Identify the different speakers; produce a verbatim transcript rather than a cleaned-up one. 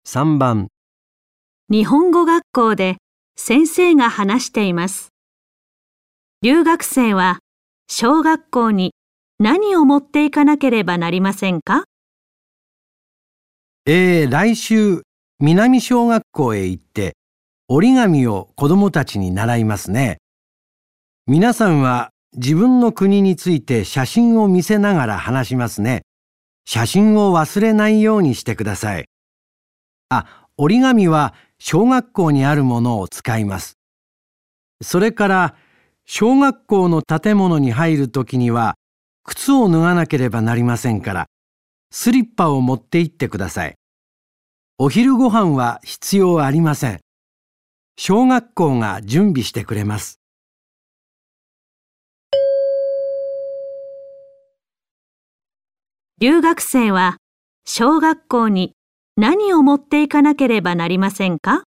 Speaker 1: さんばん、
Speaker 2: 日本語学校で先生が話しています。留学生は小学校に何を持っていかなければなりませんか？
Speaker 1: えー、来週、南小学校へ行って、折り紙を子供たちに習いますね。皆さんは自分の国について写真を見せながら話しますね。写真を忘れないようにしてください。あ、折り紙は小学校にあるものを使います。それから、小学校の建物に入るときには、靴を脱がなければなりませんから、スリッパを持って行ってください。お昼ご飯は必要ありません。小学校が準備してくれます。
Speaker 2: 留学生は小学校に何を持っていかなければなりませんか？